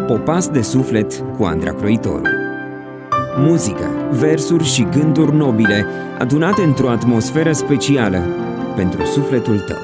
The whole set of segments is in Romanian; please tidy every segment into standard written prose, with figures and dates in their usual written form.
Popas de suflet cu Andra Croitoru. Muzică, versuri și gânduri nobile adunate într-o atmosferă specială pentru sufletul tău.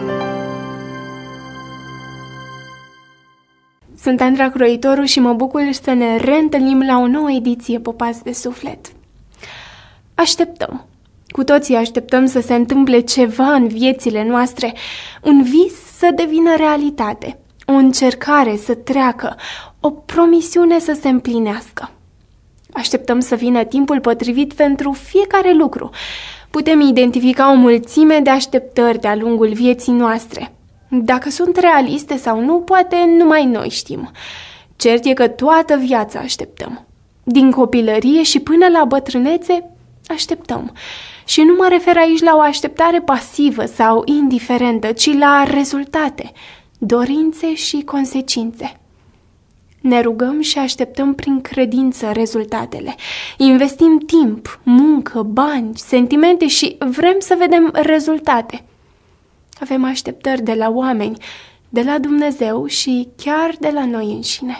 Sunt Andra Croitoru și mă bucur să ne reîntâlnim la o nouă ediție Popas de suflet. Așteptăm. Cu toții așteptăm să se întâmple ceva în viețile noastre, un vis să devină realitate, o încercare să treacă, o promisiune să se împlinească. Așteptăm să vină timpul potrivit pentru fiecare lucru. Putem identifica o mulțime de așteptări de-a lungul vieții noastre. Dacă sunt realiste sau nu, poate numai noi știm. Cert e că toată viața așteptăm. Din copilărie și până la bătrânețe, așteptăm. Și nu mă refer aici la o așteptare pasivă sau indiferentă, ci la rezultate, dorințe și consecințe. Ne rugăm și așteptăm prin credință rezultatele. Investim timp, muncă, bani, sentimente și vrem să vedem rezultate. Avem așteptări de la oameni, de la Dumnezeu și chiar de la noi înșine.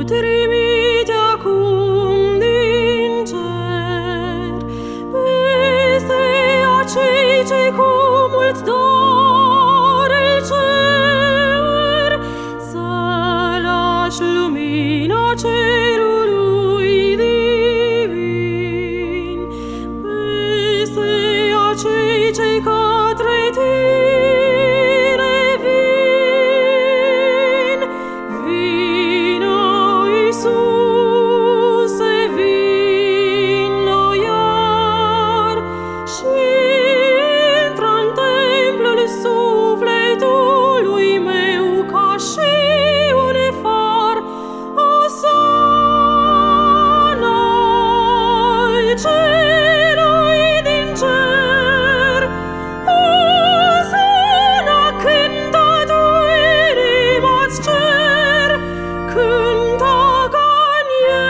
trimite acum din cer peste acei ce cu mult dor îl cer, să lași lumina cerului divin peste acei ce către tine vin. Vino, Iisuse, vino iar și intră în templul sufletului meu ca și un far. Osana celui din cer, Osana cântă tu inima-ți cer, cântă ca-n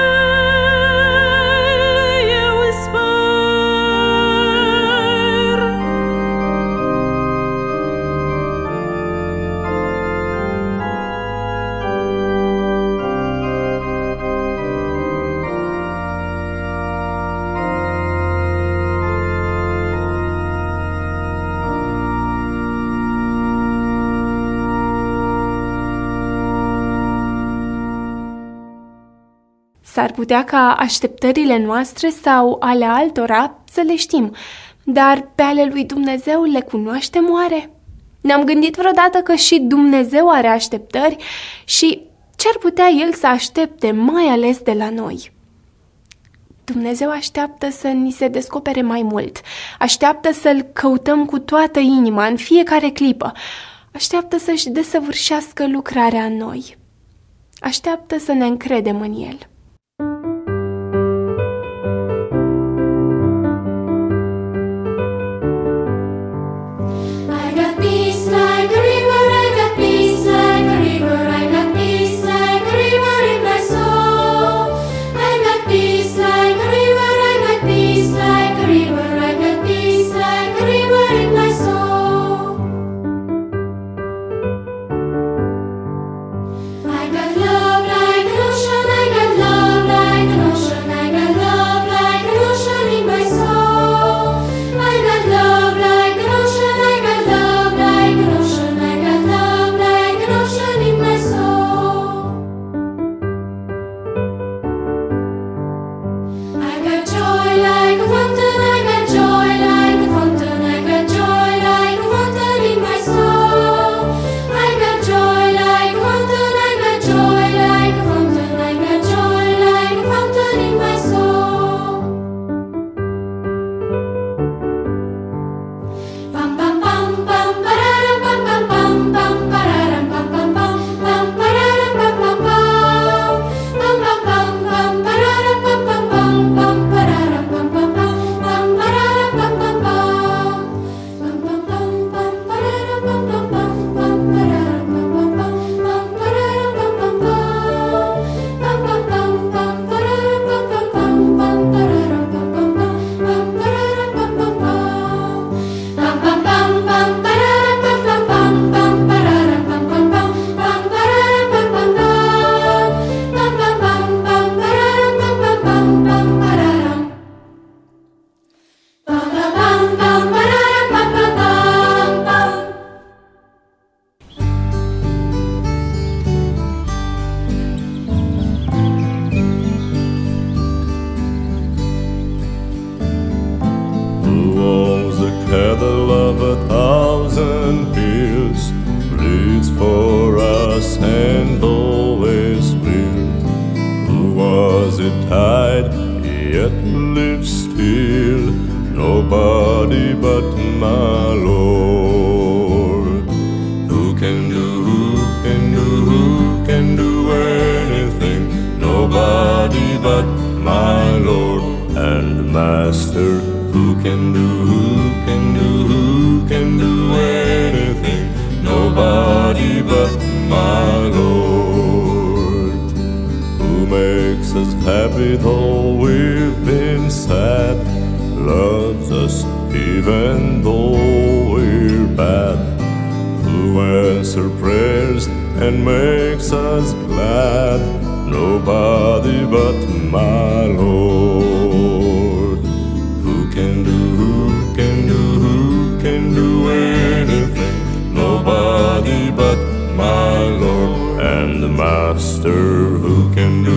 el eu sper. S-ar putea ca așteptările noastre sau ale altora să le știm, dar pe ale lui Dumnezeu le cunoaștem oare? Ne-am gândit vreodată că și Dumnezeu are așteptări și ce-ar putea El să aștepte mai ales de la noi? Dumnezeu așteaptă să ni se descopere mai mult, așteaptă să-L căutăm cu toată inima în fiecare clipă, așteaptă să-și desăvârșească lucrarea în noi, așteaptă să ne încredem în El. I got peace like a river, I got peace like a river, I got peace like a river in my soul. I got peace like a river, I got peace like a river, I got peace like a river in my soul. I got love like an ocean, I got love like an ocean, I got love like an ocean in my soul. I got love like an ocean, I got love like an ocean, I got love like an ocean in my soul. I got joy like a fountain, I got joy like a fountain, I got joy like a fountain in my soul. I got joy like a fountain, I got joy like a fountain, I got joy like a fountain in my soul. Pam pam pam pam pararam pam pam pam pam pararam pam pam pam pam pararam pam pam pam pam pam pam pam pararam pam pam pam pam pararam pam pam pam pam pararam pam pam pam pam pam pam pam pararam pam pam pam pam pararam pam pam pam pam pararam pam pam pam pam pam pam pam pam pararam pam pam pam pam pararam pam pam pam pam pam pam pam pam Who owns the cattle of 1,000 hills, bleeds for us and always will. Who was it died, yet lives still? Nobody but my Lord. Who can do anything? Nobody but my Lord and Master. Who can do anything? Nobody but my Lord. Who makes us happy though we've been sad, loves us even though we're bad. Who answers prayers and makes us glad, nobody but my Lord. Who can do anything? Nobody but my Lord. And the Master, who can do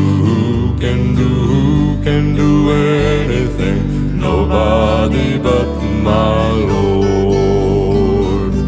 anything? Nobody but my Lord.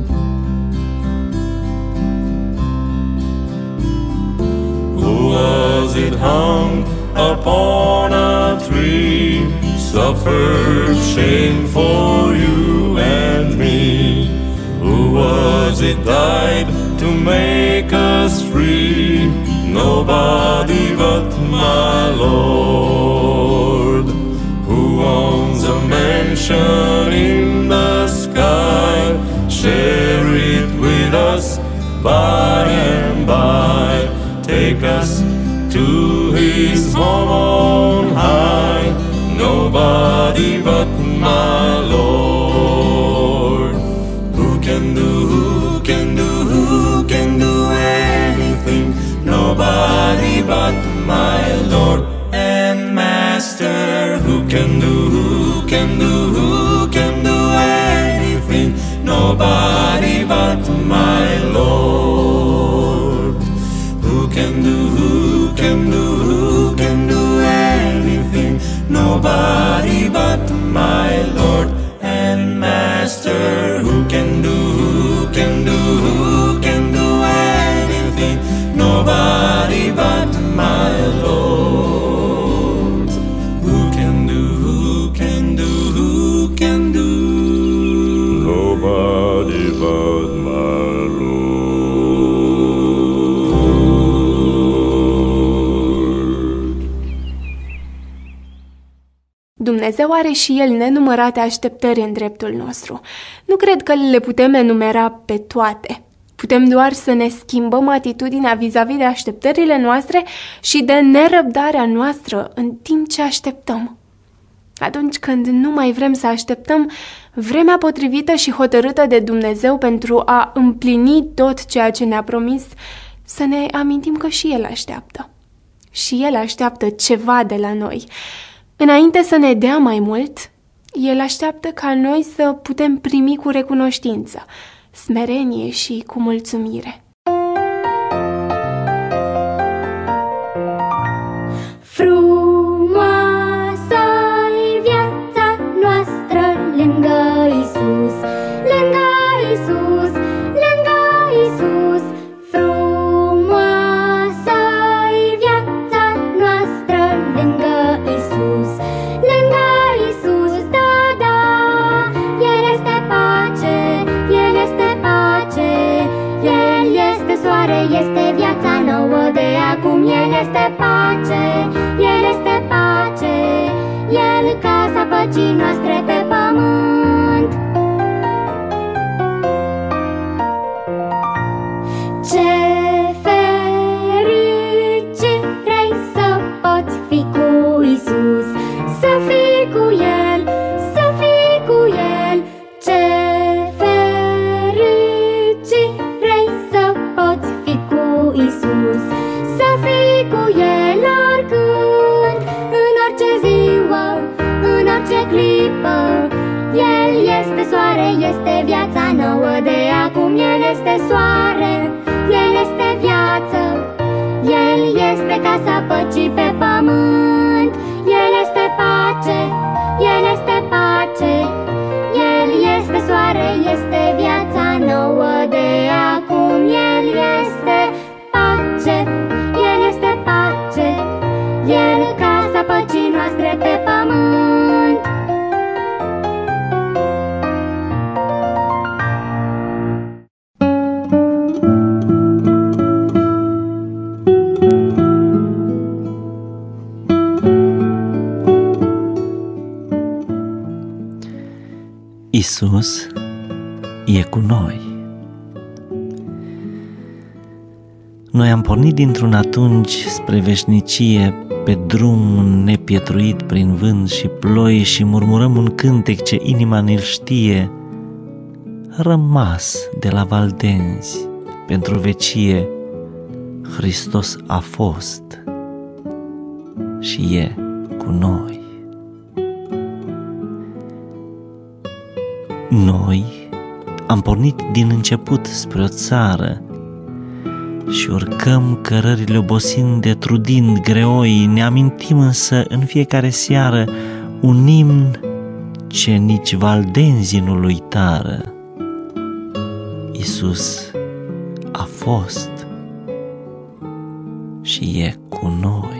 Who was it hung upon a tree, suffered shame for you and me? Who was it died to make us free? Nobody but my Lord. Who owns a mansion in the sky, share it with us by and by, take us to his home on high. Nobody but my Lord. Who can do anything? Nobody but my Lord and Master. Who can do anything? Nobody but my Lord. Who can do anything? Nobody but my Lord and Master. Who can do anything? Nobody but my Lord. Who can do nobody but my Lord. Dumnezeu are și El nenumărate așteptări în dreptul nostru. Nu cred că le putem enumera pe toate. Putem doar să ne schimbăm atitudinea vis-a-vis de așteptările noastre și de nerăbdarea noastră în timp ce așteptăm. Atunci când nu mai vrem să așteptăm vremea potrivită și hotărâtă de Dumnezeu pentru a împlini tot ceea ce ne-a promis, să ne amintim că și El așteaptă. Și El așteaptă ceva de la noi. Înainte să ne dea mai mult, El așteaptă ca noi să putem primi cu recunoștință, smerenie și cu mulțumire. Frumoasă-i viața noastră lângă Iisus, lângă Iisus, lângă Iisus. Frumoasă-i viața noastră lângă Iisus, lângă Iisus, da, da. El este pace, El este pace, El este soare, este viața nouă de acum. El este pace, El este pace, El casa păcii noastre pe pământ. Ce fericit vrei să poți fi cu Iisus, să fii cu El, să fii cu El. Ce fericit vrei să poți fi cu Iisus, să fii cu El oricând, în orice ziua, în orice clipă. El este soare, este viața nouă de acum. El este soare, El este viață, El este casa păcii pe pământ. El este pace, El este pace, El este soare, este viața nouă de acum. El este pace, El este pace, El casa păcii noastre pe pământ. Iisus e cu noi. Noi am pornit dintr-un atunci spre veșnicie, pe drum nepietruit prin vânt și ploi, și murmurăm un cântec ce inima ne-l știe, rămas de la Valdenzi pentru vecie. Hristos a fost și e cu noi. Noi am pornit din început spre o țară și urcăm cărările obosind de trudind greoi, ne amintim însă în fiecare seară un imn ce nici valdenzii nu-l uitară. Iisus a fost și e cu noi.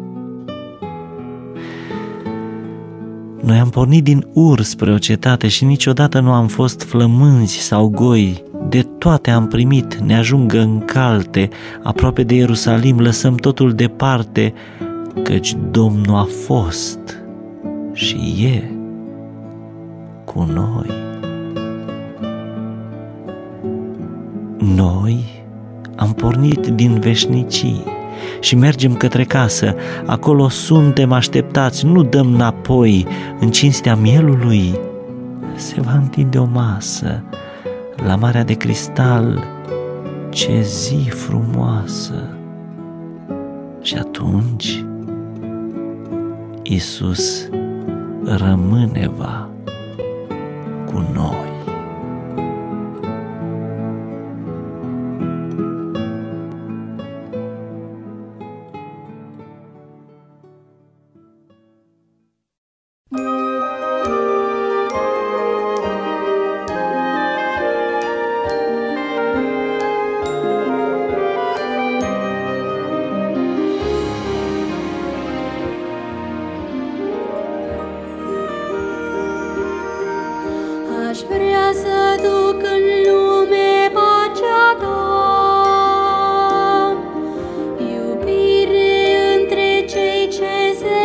Noi am pornit din Ur spre o cetate și niciodată nu am fost flămânzi sau goi. De toate am primit, ne ajungă încalte, aproape de Ierusalim lăsăm totul departe, căci Domnul a fost și e cu noi. Noi am pornit din veșnicii și mergem către casă, acolo suntem așteptați, nu dăm înapoi, în cinstea mielului se va întinde o masă, la Marea de Cristal, ce zi frumoasă! Și atunci Iisus rămâne va cu noi. Aș vrea să duc în lume pacea ta, iubire între cei ce se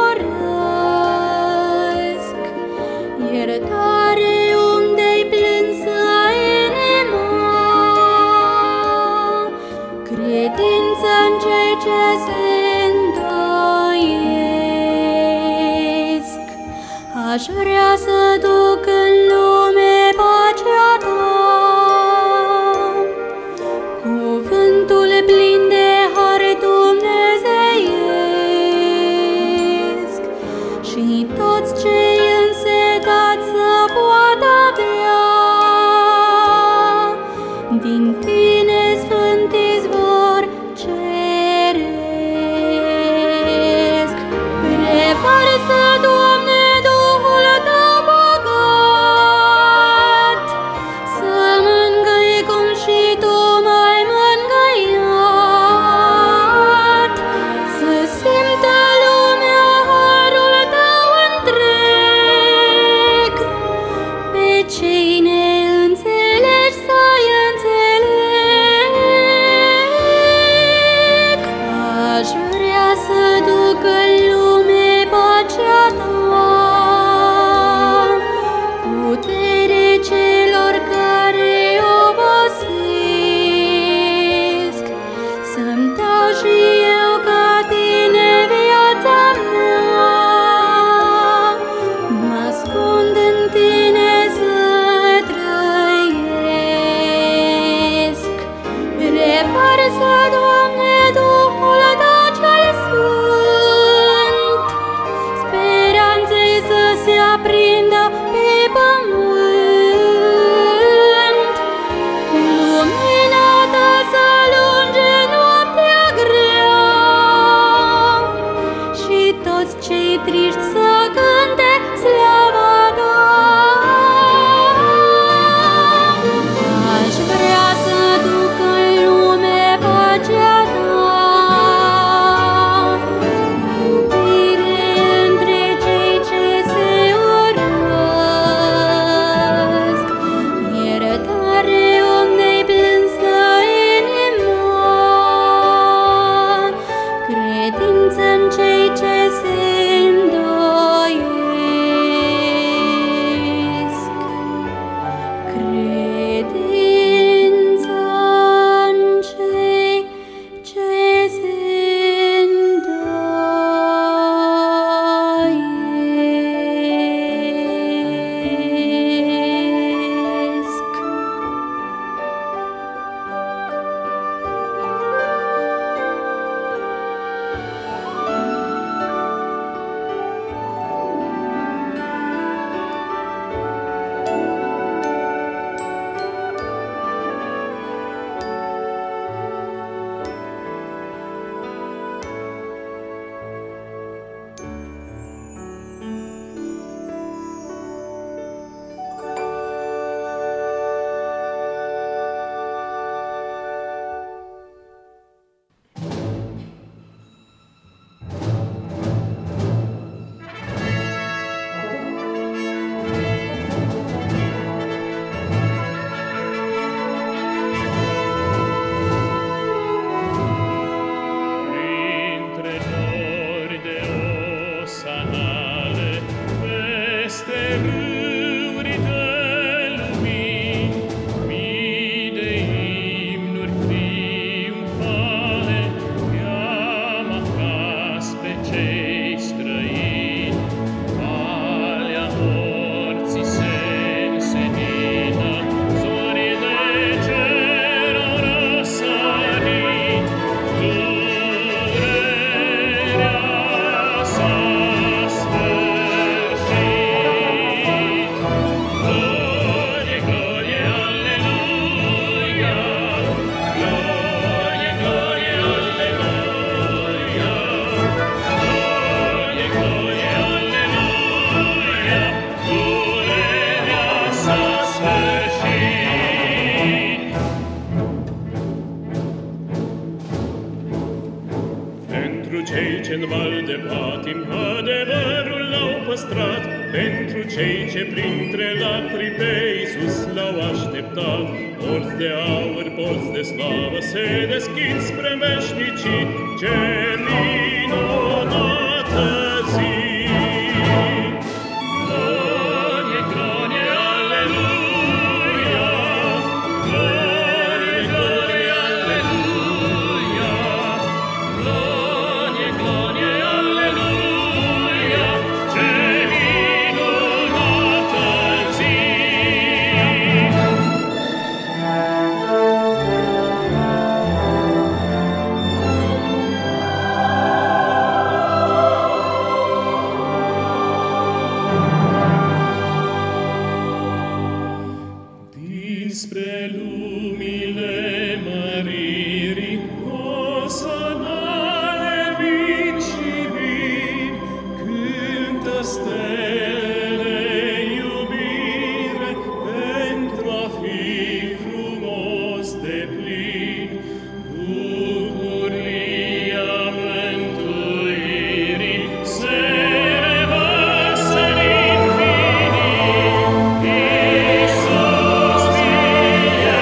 urăsc, iertare unde-i plânsă inima, credință în cei ce se îndoiesc. Aș vrea să duc în lume pacea ta, cuvântul plin de har dumnezeiesc, și toți cei însetați să poată bea din tine, sfânt izvor ceresc. Revarsă, Doamne, Duhul tău bogat, să mângâi cum și tu m-ai mângâiat, să simtă lumea harul tău întreg, pe cei neînțeleși să-i înțeleg. Aș vrea să duc în lume pacea ta, putere celor care obosesc, să-mi dau și eu ca tine viața mea, mă ascund în tine să trăiesc. Revarsă, Doamne, Duhul tău cel sfânt, speranței să se aprindă pe pământ, lumina ta să alunge noaptea grea, și toți cei triști să cânte slava ta. Aș vrea să duc în lume pacea Pentru cei ce-n val de patimi adevărul l-au păstrat, pentru cei ce printre lacrimi pe Iisus l-au așteptat, porți de aur, porți de slavă se deschid spre veșnicii, ce minunată zi! Glorie, glorie, aleluia! Glorie, glorie, aleluia! Glorie, glorie, aleluia! Ce minunată zi! Dinspre lumile măririi osănale vin și vin, cântă stelele iubire pentru a fi frumos deplin. Bucuria mântuirii se revarsă din infinit. Iisus fie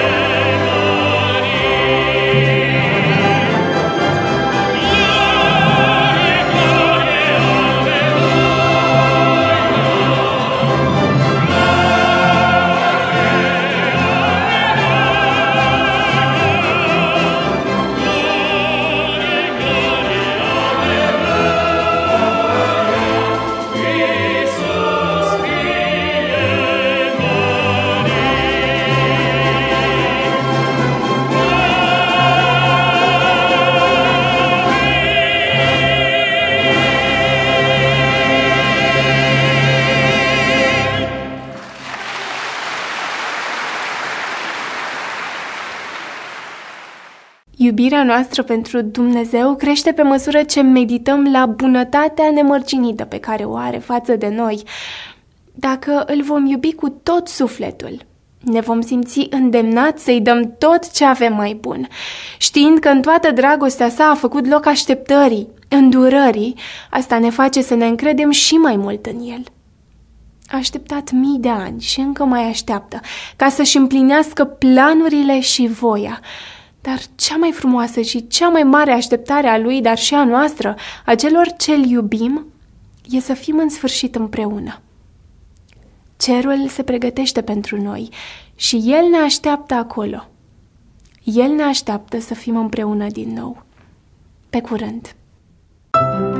Iubirea noastră pentru Dumnezeu crește pe măsură ce medităm la bunătatea nemărginită pe care o are față de noi. Dacă îl vom iubi cu tot sufletul, ne vom simți îndemnați să-i dăm tot ce avem mai bun, știind că în toată dragostea sa a făcut loc așteptării, îndurării. Asta ne face să ne încredem și mai mult în el. A așteptat mii de ani și încă mai așteaptă ca să-și împlinească planurile și voia. Dar cea mai frumoasă și cea mai mare așteptare a lui, dar și a noastră, a celor ce-l iubim, e să fim în sfârșit împreună. Cerul se pregătește pentru noi și el ne așteaptă acolo. El ne așteaptă să fim împreună din nou. Pe curând!